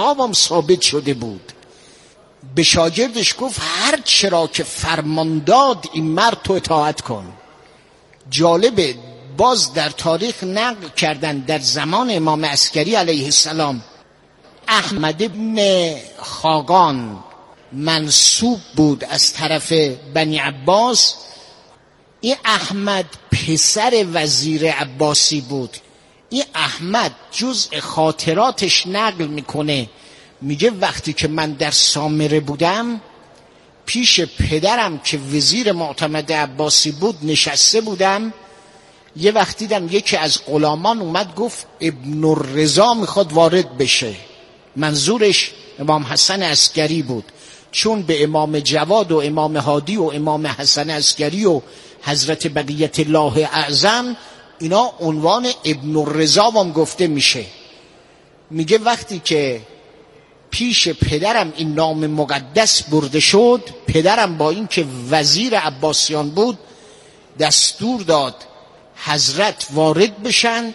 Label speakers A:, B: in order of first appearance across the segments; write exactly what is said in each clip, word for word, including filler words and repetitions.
A: کتاب هم ثابت شده بود. به شاگردش گفت هر چرا که فرمان داد این مرد تو اطاعت کن. جالبه باز در تاریخ نقل کردن در زمان امام عسکری علیه السلام احمد ابن خاقان منسوب بود از طرف بنی عباس. این احمد پسر وزیر عباسی بود. این احمد جزء خاطراتش نقل میکنه، میگه وقتی که من در سامره بودم پیش پدرم که وزیر معتمد عباسی بود نشسته بودم. یه وقتی دیدم یکی از غلامان اومد گفت ابن الرضا میخواد وارد بشه. منظورش امام حسن عسکری بود، چون به امام جواد و امام هادی و امام حسن عسکری و حضرت بقیت الله اعظم اینا عنوان ابن الرضا هم گفته میشه. میگه وقتی که پیش پدرم این نام مقدس برده شد، پدرم با این که وزیر عباسیان بود دستور داد حضرت وارد بشند.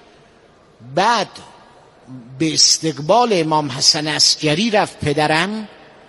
A: بعد به استقبال امام حسن عسکری رفت. پدرم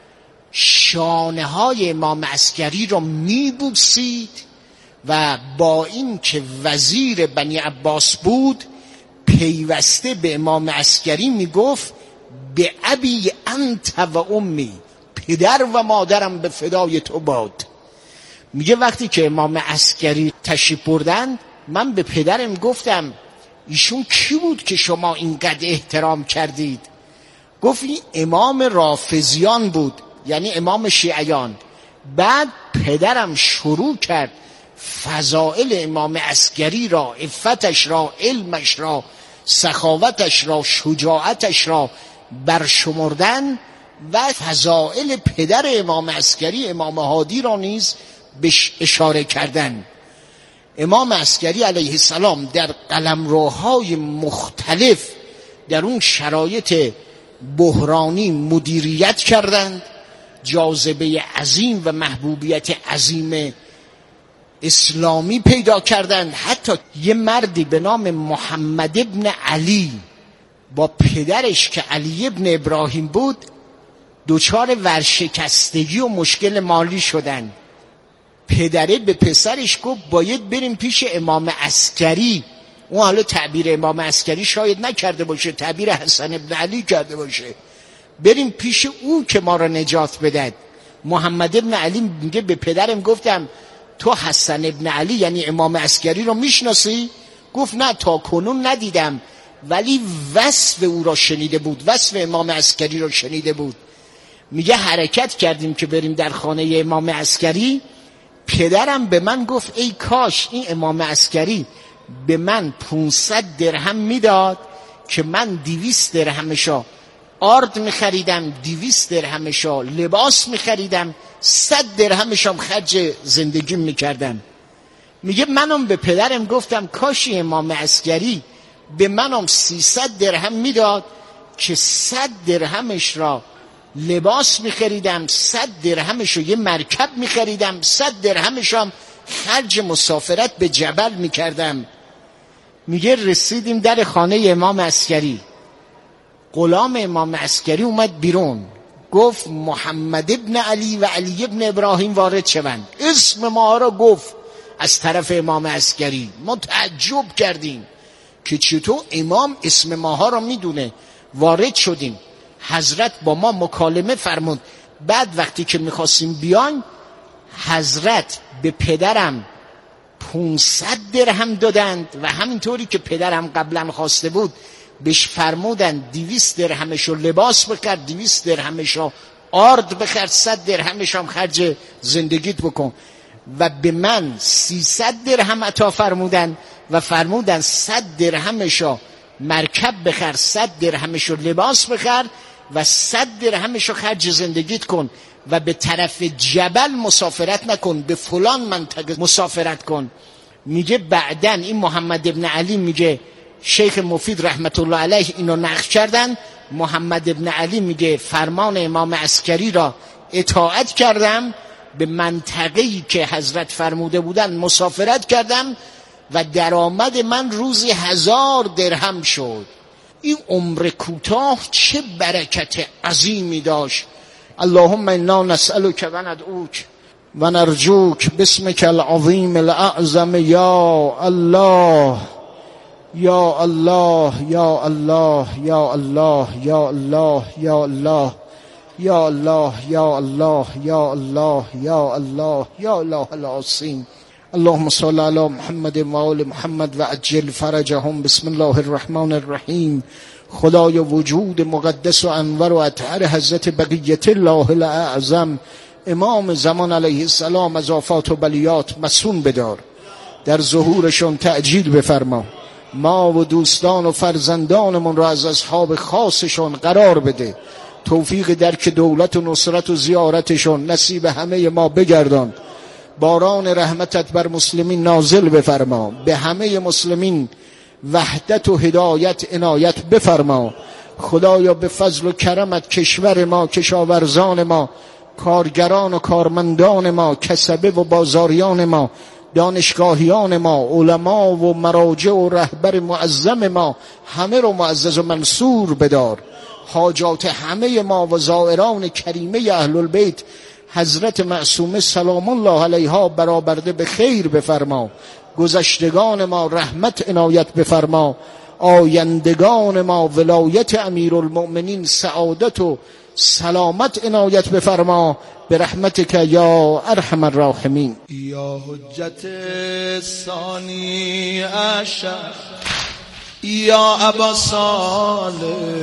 A: شانه های امام عسکری رو میبوسید و با این که وزیر بنی عباس بود پیوسته به امام عسکری میگفت به ابی انت و امی، پدر و مادرم به فدای تو باد. میگه وقتی که امام عسکری تشریف بردن من به پدرم گفتم ایشون کی بود که شما اینقدر احترام کردید؟ گفت این امام رافضیان بود، یعنی امام شیعیان. بعد پدرم شروع کرد فضائل امام عسکری را، عفتش را، علمش را، سخاوتش را، شجاعتش را برشمردن و فضائل پدر امام عسکری امام هادی را نیز بهش اشاره کردن. امام عسکری علیه السلام در قلمروهای مختلف در اون شرایط بحرانی مدیریت کردند، جاذبه عظیم و محبوبیت عظیم اسلامی پیدا کردند. حتی یه مردی به نام محمد ابن علی با پدرش که علی ابن ابراهیم بود دچار ورشکستگی و مشکل مالی شدند. پدره به پسرش گفت باید بریم پیش امام عسکری. اون حالا تعبیر امام عسکری شاید نکرده باشه، تعبیر حسن ابن علی کرده باشه. بریم پیش او که ما را نجات بدهد. محمد ابن علی میگه به پدرم گفتم تو حسن ابن علی یعنی امام عسکری رو میشناسی؟ گفت نه تا کنون ندیدم، ولی وصف او را شنیده بود، وصف امام عسکری را شنیده بود. میگه حرکت کردیم که بریم در خانه امام عسکری. پدرم به من گفت ای کاش این امام عسکری به من پونصد درهم میداد که من دویست درهمشا آرد میخریدم، دویست درهمشا لباس میخریدم، صد درهمشام خرج زندگی میکردم. میگه منم به پدرم گفتم کاش امام عسکری به منم سیصد درهم میداد که صد درهمش را لباس میخریدم، صد درهمش رو یه مرکب میخریدم، صد درهمش هم خرج مسافرت به جبل میکردم. میگه رسیدیم در خانه امام عسکری. غلام امام عسکری اومد بیرون گفت محمد ابن علی و علی ابن ابراهیم وارد شوند. اسم ما را گفت از طرف امام عسکری. ما تعجب کردیم که چطور امام اسم ماها را میدونه. وارد شدیم، حضرت با ما مکالمه فرمود. بعد وقتی که میخواستیم بیان حضرت به پدرم پونصد درهم دادند و همینطوری که پدرم قبلا خواسته بود بهش فرمودند دویست درهمشو لباس بخر، دویست درهمشو آرد بخر، صد درهمش هم خرج زندگیت بکن. و به من سیصد درهم عطا فرمودن و فرمودن صد درهمشو مرکب بخر، صد درهمشو لباس بخر و صد درهمشو خرج زندگیت کن و به طرف جبل مسافرت نکن، به فلان منطقه مسافرت کن. میگه بعدن این محمد ابن علی میگه شیخ مفید رحمت الله علیه اینو نقل کردن. محمد ابن علی میگه فرمان امام عسکری را اطاعت کردم، به منطقه‌ای که حضرت فرموده بودن مسافرت کردم و درآمد من روزی هزار درهم شد. این عمر کوتاه چه برکت عظیمی داشت. اللهم انا نسألك و ندعوک و نرجوک باسمک العظیم الاعظم یا الله یا الله یا الله یا الله یا الله یا الله یا الله یا الله یا الله یا الله یا الله العظیم. اللهم صل علی محمد و آل محمد و عجل فرجهم. بسم الله الرحمن الرحیم. خدای وجود مقدس و انور و اطهر حضرت بقیت الله الاعظم امام زمان علیه السلام از آفات و بلیات مصون بدار، در ظهورشون تعجیل بفرما، ما و دوستان و فرزندانمون را از اصحاب خاصشون قرار بده، توفیق درک دولت و نصرت و زیارتشون نصیب همه ما بگردان، باران رحمتت بر مسلمین نازل بفرما، به همه مسلمین وحدت و هدایت عنایت بفرما. خدایا به فضل و کرمت کشور ما، کشاورزان ما، کارگران و کارمندان ما، کسبه و بازاریان ما، دانشگاهیان ما، علما و مراجع و رهبر معظم ما، همه رو معزز و منصور بدار. حاجات همه ما و زائران کریمه اهل البیت حضرت معصومه سلام الله علیها برآورده به خیر بفرما. گذشتگان ما رحمت عنایت بفرما، آیندگان ما ولایت امیرالمؤمنین سعادت و سلامت عنایت بفرما به رحمتک یا ارحم الراحمین.
B: یا حجت ثانی عشر یا ابا صالح،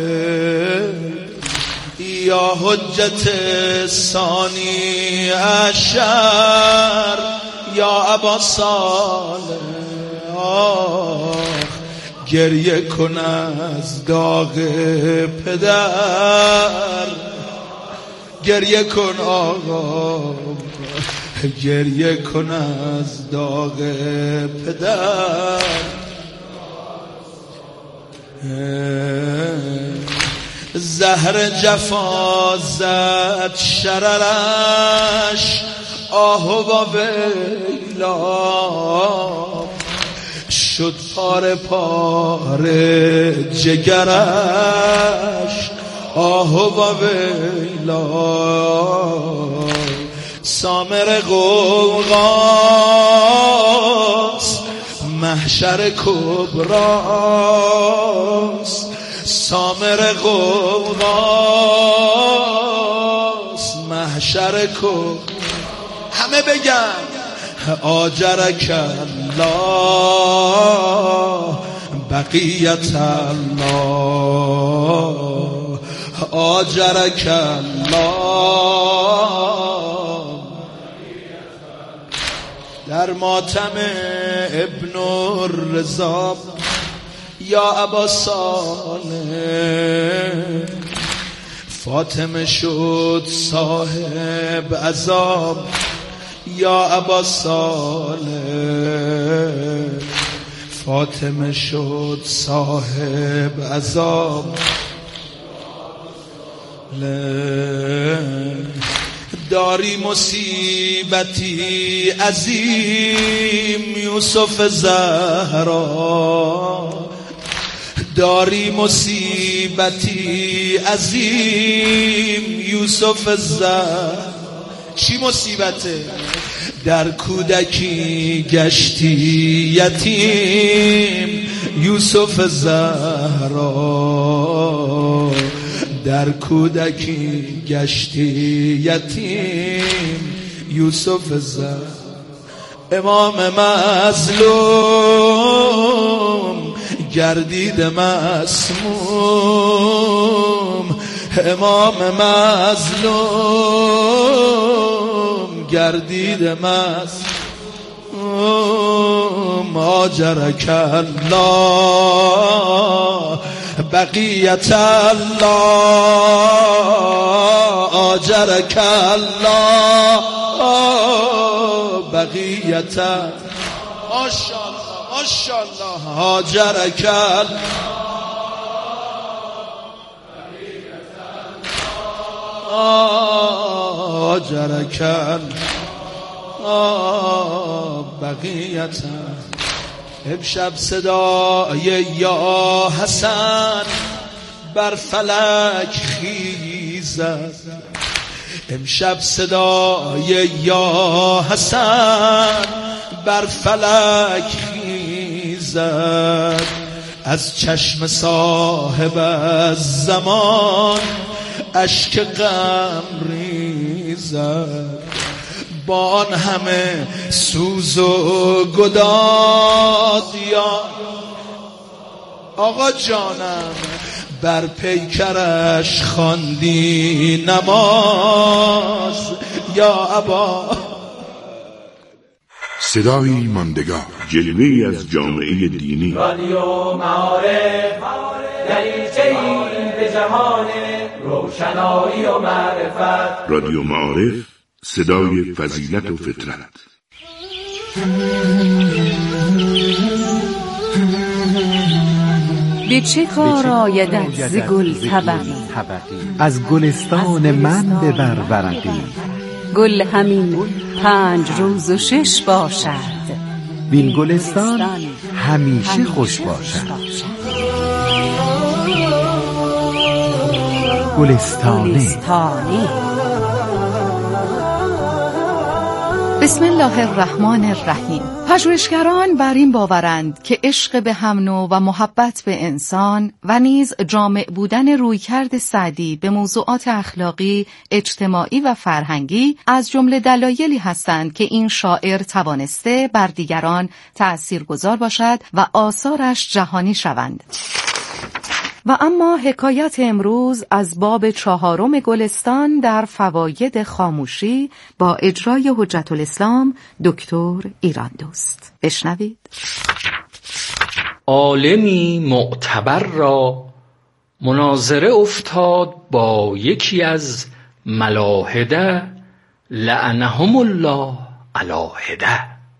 B: یا حجت ثانی عشر یا ابا صالح، گریه کن از داغ پدر، گریه کن آقا، گریه کن از داغ پدر. زهر جفا زد شررش، آه و ویلا شد پاره پاره جگرش، آه و ویلا سامر غوغاس محشر کبراس، سامر غوغاس محشر کبراس. همه بگن آجرک الله بقیت الله، آجرک الله. در ماتم ابن الرضا یا ابا صالح، فاطمه شد صاحب عذاب یا ابا صالح، فاطمه شد صاحب عذاب. داری مصیبتی عظیم یوسف زهرا، داری مصیبتی عظیم یوسف زهرا. چی مصیبته؟ در کودکی گشتی یتیم یوسف زهرا، در کودکی گشتی یتیم یوسف زهرا. امام مظلوم گردید مسموم، امام مظلوم گردید مسموم، آجرک الله بقیت الله، آجرک الله بقیت. ماشاءالله ماشاءالله، آجرک آجرک بقیت. امشب صدای یا حسن بر فلک خیزد. امشب صدای یا حسن بر فلک خیزد. از چشم صاحب از زمان اشک غم ریزد. با آن همه سوز و گداز یا آقا جانم بر پیکرش خواندی نماز یا ابا.
C: صدایی ماندگار، جلوه‌ای از جامعه دینی.
D: رادیو معارف دریچه‌ای به جهان روشنایی و معرفت.
C: رادیو معارف، صدای فضیلت و فطرت.
E: به چه کار آیدت ز گل طبقی،
F: از گلستان من ببر ورقی.
E: گل همین پنج روز و شش باشد،
F: وین گلستان همیشه خوش باشد. گلستانه.
G: بسم الله الرحمن الرحیم. پژوهشگران بر این باورند که عشق به هم نوع و محبت به انسان و نیز جامع بودن رویکرد سعدی به موضوعات اخلاقی، اجتماعی و فرهنگی از جمله دلایلی هستند که این شاعر توانسته بر دیگران تأثیرگذار باشد و آثارش جهانی شوند. و اما حکایت امروز از باب چهارم گلستان در فواید خاموشی با اجرای حجت الاسلام دکتر ایراندوست. بشنوید.
H: عالمی معتبر را مناظره افتاد با یکی از ملاحده لعنهم الله علی هده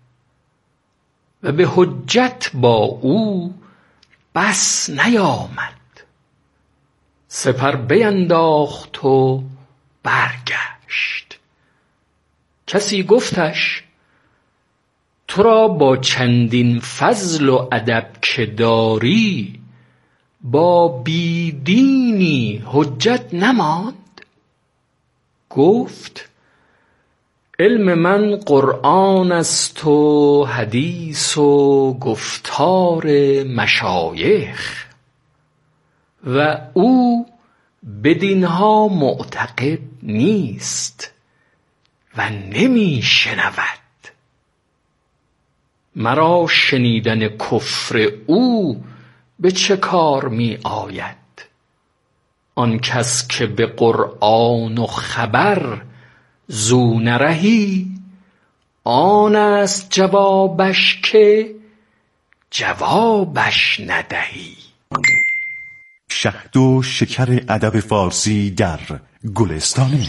H: و به حجت با او بس نیامد. سپر بینداخت و برگشت. کسی گفتش تو را با چندین فضل و ادب که داری با بیدینی حجت نماند؟ گفت علم من قرآن است و حدیث و گفتار مشایخ و او بدینها معتقد نیست و نمی شنود. مرا شنیدن کفر او به چه کار می آید؟ آن کس که به قرآن و خبر زو نرهی آن است جوابش که جوابش ندهی.
I: شهد و شکر ادب فارسی در گلستانه.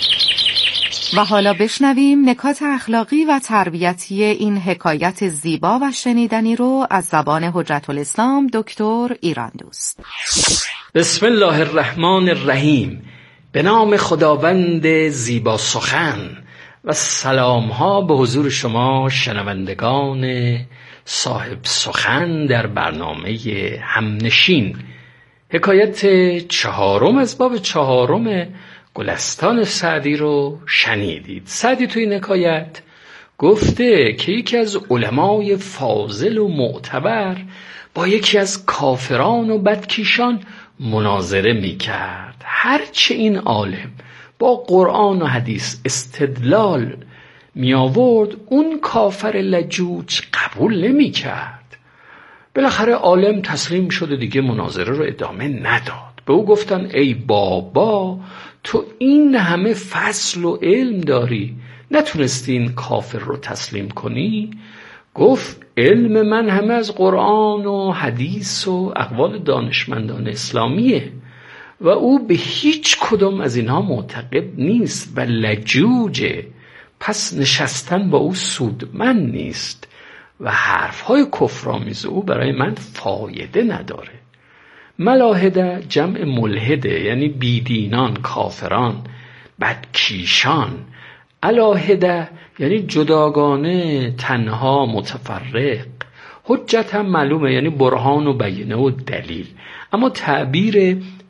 G: و حالا بشنویم نکات اخلاقی و تربیتی این حکایت زیبا و شنیدنی رو از زبان حجت الاسلام دکتر ایراندوست.
H: بسم الله الرحمن الرحیم. به نام خداوند زیبا سخن و سلام ها به حضور شما شنوندگان صاحب سخن در برنامه همنشین. حکایت چهارم از باب چهارم گلستان سعدی رو شنیدید. سعدی توی این حکایت گفته که یکی از علمای فاضل و معتبر با یکی از کافران و بدکیشان مناظره می کرد. هرچه این عالم با قرآن و حدیث استدلال می آورد اون کافر لجوج قبول نمی کرد. بالاخره عالم تسلیم شد و دیگه مناظره رو ادامه نداد. به او گفتن ای بابا تو این همه فضل و علم داری نتونستی این کافر رو تسلیم کنی؟ گفت علم من همه از قرآن و حدیث و اقوال دانشمندان اسلامیه و او به هیچ کدوم از اینها معتقد نیست و لجوجه، پس نشستن با او سودمند نیست و حرفهای کفرآمیز او برای من فایده نداره. ملاحده جمع ملحده یعنی بیدینان، کافران، بدکیشان. الاحده یعنی جداگانه، تنها، متفرق. حجت هم معلومه یعنی برهان و بینه و دلیل. اما تعبیر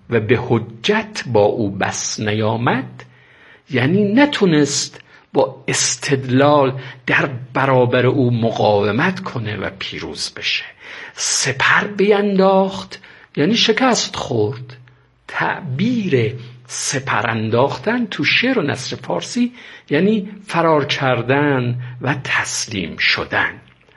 H: و به حجت با او بس نیامد، یعنی نتونست با استدلال در برابر او مقاومت کنه و پیروز بشه. سپر بینداخت یعنی شکست خورد. تعبیر سپر انداختن تو شعر و نثر فارسی یعنی فرار کردن و تسلیم شدن.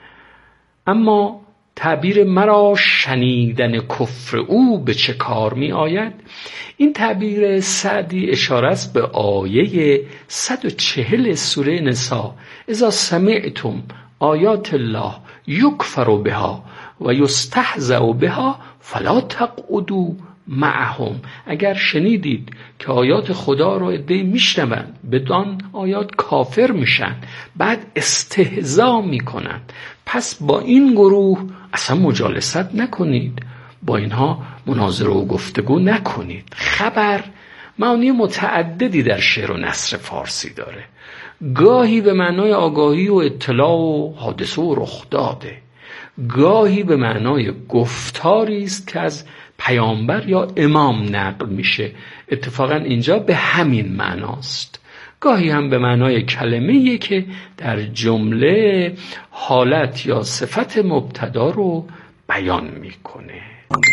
H: اما تعبیر مرا شنیدن کفر او به چه کار می آید؟ این تعبیر سعدی اشاره است به آیه صد و چهل سوره نساء: اذا سمعتم آیات الله یکفر بها و یستهزأ بها فلا تقعدوا معهم. اگر شنیدید که آیات خدا رو عده‌ای میشنوند، بدان آیات کافر میشن، بعد استهزا میکنن، پس با این گروه اصلا مجالست نکنید، با اینها مناظره و گفتگو نکنید. خبر معانی متعددی در شعر و نثر فارسی داره. گاهی به معنای آگاهی و اطلاع و حادثه و رخ داده، گاهی به معنای گفتاری است که از پیامبر یا امام نقل میشه، اتفاقا اینجا به همین معناست. گاهی هم به معنای کلمه‌ای که در جمله حالت یا صفت مبتدا رو بیان میکنه.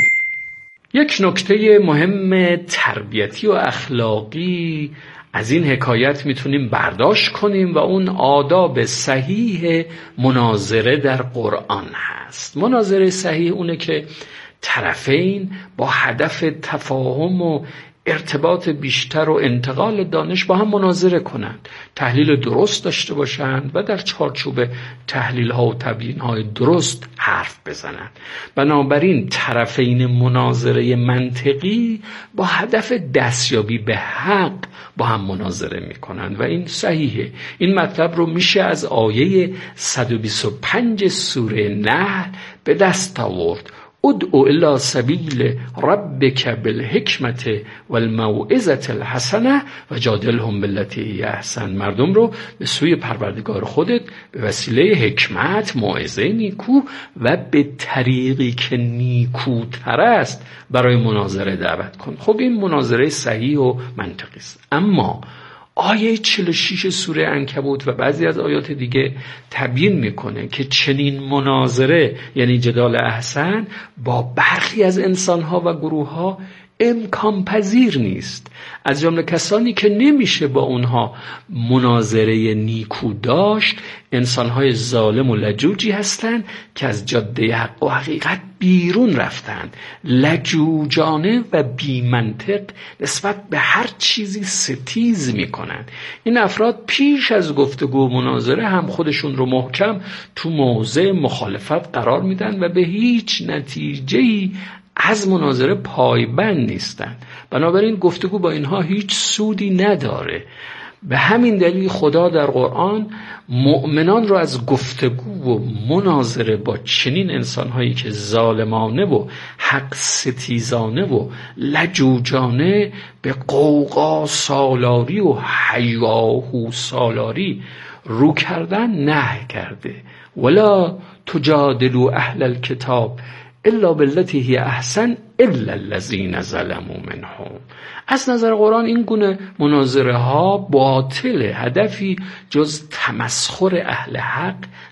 H: یک نکته مهم تربیتی و اخلاقی از این حکایت میتونیم برداشت کنیم و اون آداب صحیح مناظره در قرآن هست. مناظره صحیح اونه که طرفین با هدف تفاهم و ارتباط بیشتر و انتقال دانش با هم مناظره کنند، تحلیل درست داشته باشند و در چارچوب تحلیل ها و تبیین های درست حرف بزنند. بنابراین طرفین مناظره منطقی با هدف دستیابی به حق با هم مناظره می کنند و این صحیحه. این مطلب رو میشه از آیه صد و بیست و پنج سوره نحل به دست آورد: ادعو الی سبیل ربک بالحکمت والموعظة الحسنه و جادلهم بالتی هی احسن. مردم رو به سوی پروردگار خودت به وسیله حکمت، موعظه نیکو و به طریقی که نیکوتر است برای مناظره دعوت کن. خب این مناظره صحیح و منطقی است. اما آیه چهل و شش سوره عنکبوت و بعضی از آیات دیگه تبیین میکنه که چنین مناظره یعنی جدال احسن با برخی از انسانها و گروهها امکان پذیر نیست، از جمله کسانی که نمیشه با اونها مناظره نیکو داشت انسانهای ظالم و لجوجی هستند که از جاده حق و حقیقت بیرون رفتند، لجوجانه و بی منطق نسبت به هر چیزی ستیز میکنند. این افراد پیش از گفتگو و مناظره هم خودشون رو محکم تو موضع مخالفت قرار میدن و به هیچ نتیجه‌ای از مناظره پایبند نیستند. بنابراین گفتگو با اینها هیچ سودی نداره. به همین دلیل خدا در قرآن مؤمنان رو از گفتگو و مناظره با چنین انسانهایی که ظالمانه و حق ستیزانه و لجوجانه به قوقا سالاری و هیاهو سالاری رو کردن نهی کرده. ولا تجادلوا اهل الکتاب الا بالتی هی احسن الا الذین ظلموا منهم. از نظر قرآن این گونه مناظره ها باطل، هدفی جز تمسخر اهل حق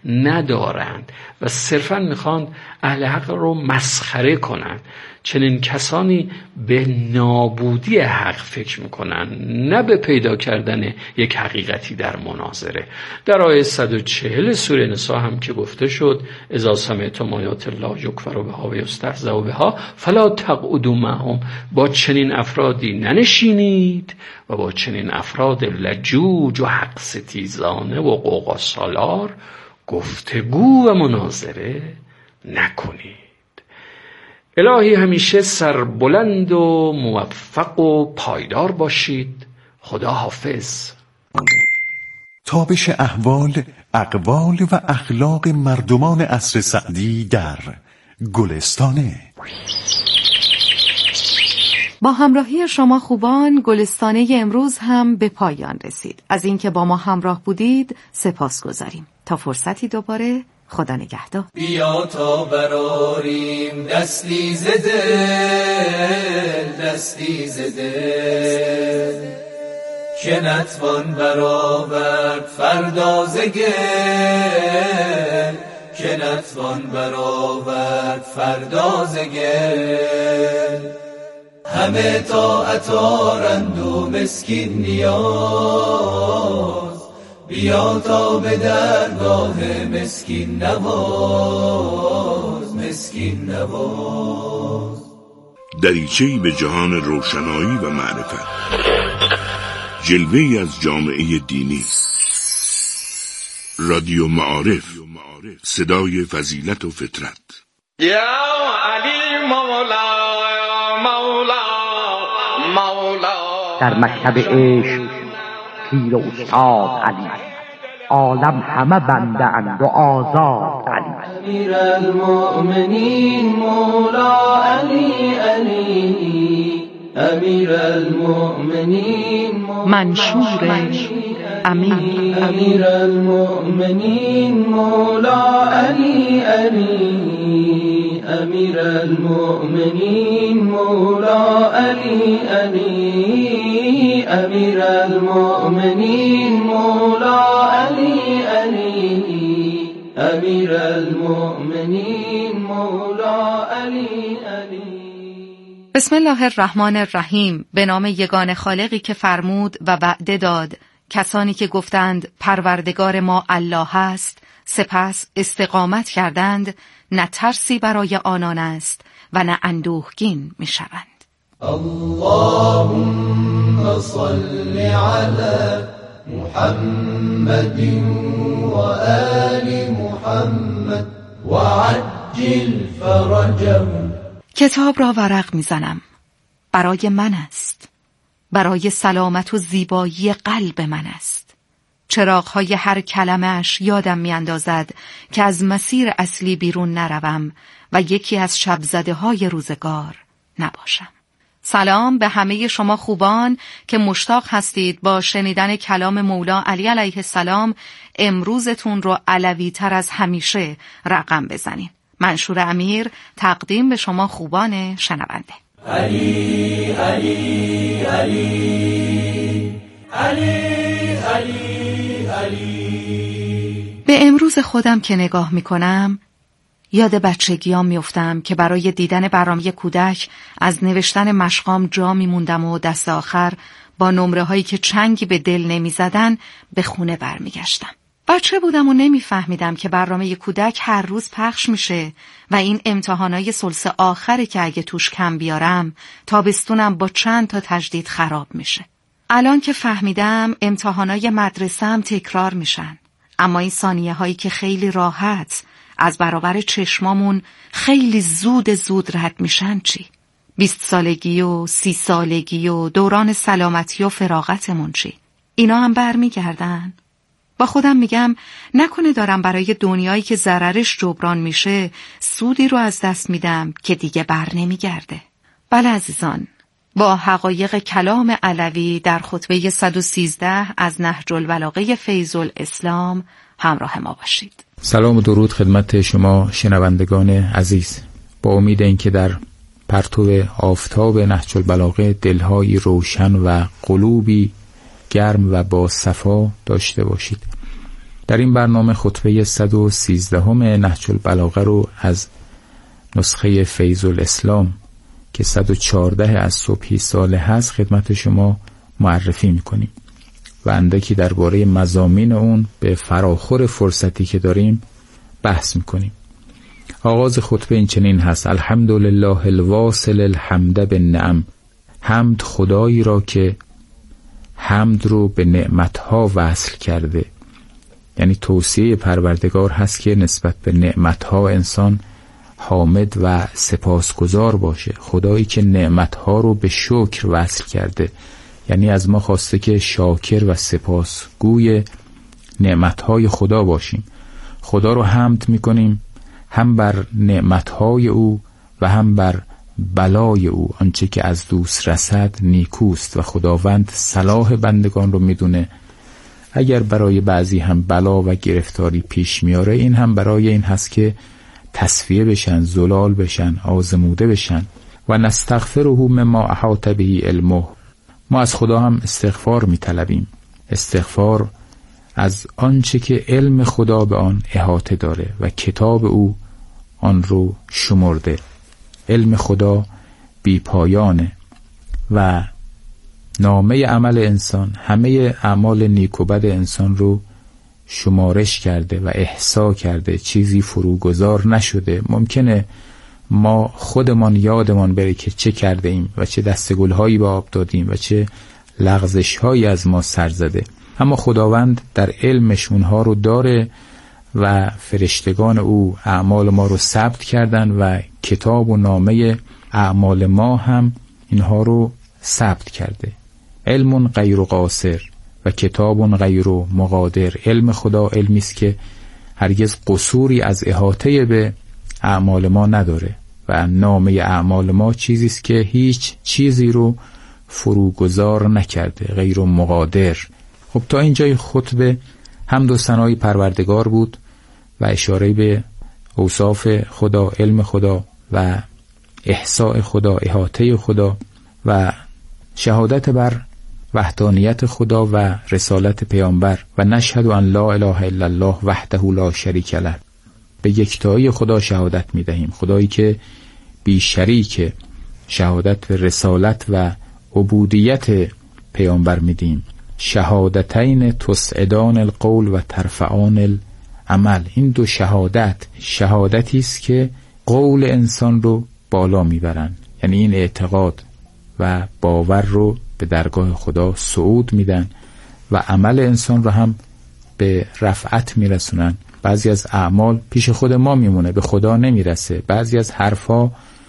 H: ندارند و صرفا میخوان اهل حق رو مسخره کنند. چنین کسانی به نابودی حق فکر میکنن، نه به پیدا کردن یک حقیقتی در مناظره. در آیه صد و چهل سوره نساء هم که گفته شد: اذا سمعتم آیات الله یکفر بها و یستهزأ بها فلا تقعدوا معهم. با چنین افرادی ننشینید و با چنین افراد لجوج و حق ستیزانه و قوقا سالار گفتگو و مناظره نکنید. الهی همیشه سربلند و موفق و پایدار باشید. خدا حافظ.
I: تابش احوال، اقوال و اخلاق مردمان عصر سعدی در گلستانه.
G: با همراهی شما خوبان، گلستانه امروز هم به پایان رسید. از اینکه با ما همراه بودید سپاس گذاریم. تا فرصتی دوباره، خدا نگهدار.
D: بیا تا براریم دستی ز دل، دستی ز دل، که نتوان برآورد فردا ز گل، که نتوان برآورد فردا ز گل. همه طاعت آرند و مسکین نیاز، بیا تا به درگاه مسکین نواز، مسکین نواز.
C: دریچه‌ای به جهان روشنایی و معرفت، جلوه‌ای از جامعه دینی. رادیو معارف، صدای فضیلت و فطرت.
B: یا علی مولا مولا مولا.
J: در مکتب عشق پیر و استاد علی، عالم همه بنده اند و آزاد علی.
D: امیر المؤمنین مولا علی علی، امیر المؤمنین
G: منشور امین.
D: امیر المؤمنین مولا علی علی، امیر المؤمنین مولا علی علی، امیر المؤمنین مولا علی علی، امیر المؤمنین مولا علی علی.
G: بسم الله الرحمن الرحیم. به نام یگان خالقی که فرمود و وعده داد، کسانی که گفتند پروردگار ما الله است، سپس استقامت کردند، نه ترسی برای آنان است و نه اندوهگین می شوند.
D: اللهم صل علی محمد و آل محمد و عجل فرجهم.
G: کتاب را ورق می زنم. برای من است. برای سلامت و زیبایی قلب من است. چراغ‌های هر کلمه‌اش یادم می‌اندازد که از مسیر اصلی بیرون نروم و یکی از شبزده‌های روزگار نباشم. سلام به همه شما خوبان که مشتاق هستید با شنیدن کلام مولا علی علیه السلام امروزتون رو علوی‌تر از همیشه رقم بزنین. منشور امیر تقدیم به شما خوبان شنونده.
D: علی علی علی علی علی علی.
G: به امروز خودم که نگاه میکنم یاد بچگیام میافتم که برای دیدن برنامه کودک از نوشتن مشقام جا میموندم و دست آخر با نمره هایی که چنگی به دل نمیزدن به خونه برمیگشتم. بچه بودم و نمیفهمیدم که برنامه کودک هر روز پخش میشه و این امتحانای ثلث آخره که اگه توش کم بیارم تابستونم با چند تا تجدید خراب میشه. الان که فهمیدم امتحانای مدرسه‌ام تکرار میشن، اما این ثانیه هایی که خیلی راحت از برابر چشمامون خیلی زود زود رد میشن چی؟ بیست سالگی و سی سالگی و دوران سلامتی و فراغتمون چی؟ اینا هم برمیگردن؟ با خودم میگم نکنه دارم برای دنیایی که ضررش جبران میشه سودی رو از دست میدم که دیگه بر نمیگرده. بله عزیزان، با حقایق کلام علوی در خطبه صد و سیزده از نهج البلاغه فیض الاسلام همراه ما باشید.
K: سلام و درود خدمت شما شنوندگان عزیز. با امید اینکه در پرتو آفتاب نهج البلاغه دلهایی روشن و قلوبی گرم و با صفا داشته باشید. در این برنامه خطبه صد و سیزده هم نهج البلاغه رو از نسخه فیض الاسلام که صد و چهارده از صبحی ساله هست خدمت شما معرفی میکنیم و اندکی درباره مضامین اون به فراخور فرصتی که داریم بحث میکنیم. آغاز خطبه این چنین هست: الحمدلله الواصل الحمد بالنعم. حمد خدایی را که حمد رو به نعمتها وصل کرده، یعنی توصیه پروردگار هست که نسبت به نعمتها انسان حامد و سپاسگزار باشه. خدایی که نعمتها رو به شکر وصل کرده، یعنی از ما خواسته که شاکر و سپاسگوی نعمتهای خدا باشیم. خدا رو حمد میکنیم هم بر نعمتهای او و هم بر بلای او. آنچه که از دوست رسد نیکوست و خداوند صلاح بندگان رو میدونه. اگر برای بعضی هم بلا و گرفتاری پیش میاره، این هم برای این هست که تصفیه بشن، زلال بشن، آزموده بشن. و نستغفره مما احاط به علمه، ما از خدا هم استغفار میطلبیم. استغفار از آنچه که علم خدا به آن احاطه داره و کتاب او آن رو شمرده. علم خدا بی پایانه و نامه عمل انسان، همه اعمال نیک و بد انسان رو شمارش کرده و احصا کرده، چیزی فروگذار نشده. ممکنه ما خودمان یادمان بره که چه کرده ایم و چه دستگل‌هایی به آب دادیم و چه لغزش‌هایی از ما سر زده، اما خداوند در علمش اونها رو داره و فرشتگان او اعمال ما رو ثبت کردن و کتاب و نامه اعمال ما هم اینها رو ثبت کرده. علم غیر قاصر و کتاب غیر مقادر. علم خدا علمی است که هرگز قصوری از احاطه به اعمال ما نداره و نامه اعمال ما چیزی است که هیچ چیزی رو فروگذار نکرده، غیر مقادر. خب تا اینجای خطبه حمد و ثنای پروردگار بود و اشاره به اوصاف خدا، علم خدا و احصاء خدا، احاطه خدا و شهادت بر وحدانیت خدا و رسالت پیامبر و نشهد ان لا اله الا الله وحده لا شریک له. به یکتایی خدا شهادت میدهیم، خدایی که بی شریک. شهادت به رسالت و عبودیت پیامبر میدیم. شهادتین تسعدان القول و ترفعان العمل. این دو شهادت شهادتی است که قول انسان رو بالا میبرن، یعنی این اعتقاد و باور رو به درگاه خدا صعود میدن و عمل انسان رو هم به رفعت میرسونن. بعضی از اعمال پیش خود ما میمونه، به خدا نمیرسه. بعضی از حرفا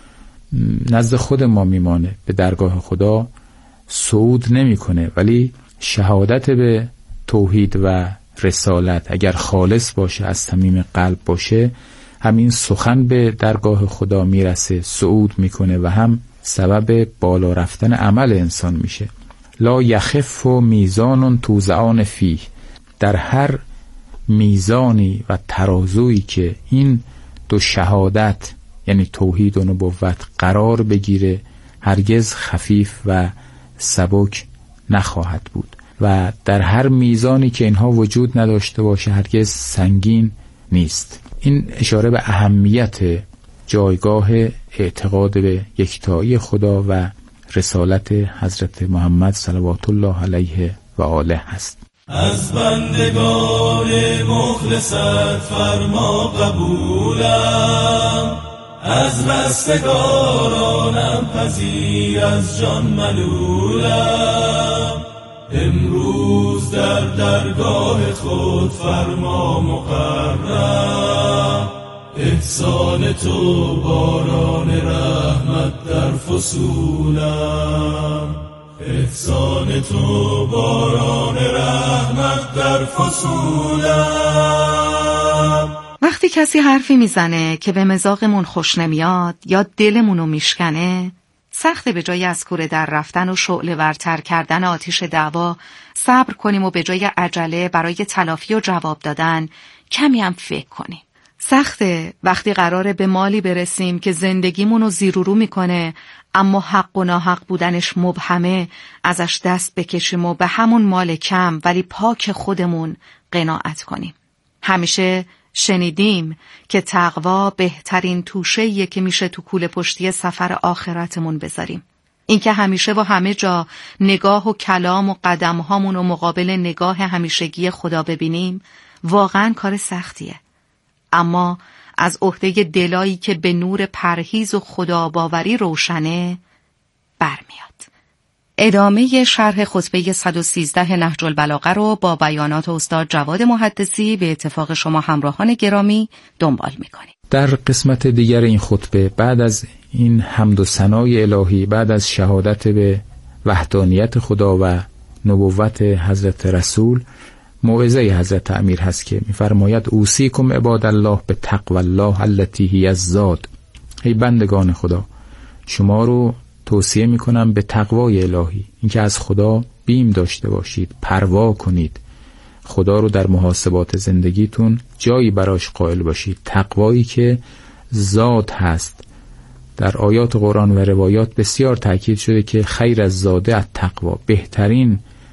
K: نزد خود ما میمانه، به درگاه خدا صعود نمیکنه. ولی شهادت به توحید و رسالت اگر خالص باشه، از صمیم قلب باشه، همین سخن به درگاه خدا میرسه، صعود میکنه و هم سبب بالا رفتن عمل انسان میشه. لا یخف و میزان توزعان فیه. در هر میزانی و ترازویی که این دو شهادت یعنی توحید و نبوت قرار بگیره، هرگز خفیف و سبک نخواهد بود و در هر میزانی که اینها وجود نداشته باشه هرگز سنگین نیست. این اشاره به اهمیت جایگاه اعتقاد به یکتایی خدا و رسالت حضرت محمد صلوات الله علیه و آله هست.
D: از بندگان مخلصت فرما قبولم، از رستگارانم پذیر، از جان ملولم. امروز در درگاه خود فرما مقرم، احسان تو باران رحمت در فصولم، احسان تو باران رحمت در فصولم.
G: وقتی کسی حرفی میزنه که به مزاقمون خوش نمیاد یا دلمونو میشکنه، سخته به جای از کوره در رفتن و شعله ورتر کردن آتش دعوا صبر کنیم و به جای عجله برای تلافی و جواب دادن کمی هم فکر کنیم. سخته وقتی قراره به مالی برسیم که زندگیمونو زیر و رو میکنه اما حق و ناحق بودنش مبهمه، ازش دست بکشیم و به همون مال کم ولی پاک خودمون قناعت کنیم. همیشه شنیدیم که تقوا بهترین توشه‌ایه که میشه تو کوله پشتی سفر آخرتمون بذاریم. اینکه همیشه و همه جا نگاه و کلام و قدمهامون و مقابل نگاه همیشگی خدا ببینیم واقعا کار سختیه، اما از عهده دلایی که به نور پرهیز و خدا باوری روشنه برمیاد. ادامه شرح خطبه صد و سیزده نهج البلاغه رو با بیانات استاد جواد محدثی به اتفاق شما همراهان گرامی دنبال میکنیم.
K: در قسمت دیگر این خطبه بعد از این حمد و ثنای الهی، بعد از شهادت به وحدانیت خدا و نبوت حضرت رسول، موعظه حضرت امیر هست که میفرماید اوصیکم عباد الله به تقوی الله التی هی الزاد. ای بندگان خدا، شما رو توصیه میکنم به تقوای الهی، اینکه از خدا بیم داشته باشید، پروا کنید. خدا رو در محاسبات زندگیتون جایی براش قائل باشید. تقوایی که ذات هست. در آیات قرآن و روایات بسیار تاکید شده که خیر از زاده التقوا، بهترین